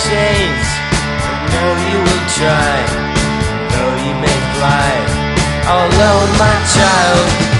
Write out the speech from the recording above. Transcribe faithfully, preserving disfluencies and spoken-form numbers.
chains. I know you will try, though you may fly all alone, my child.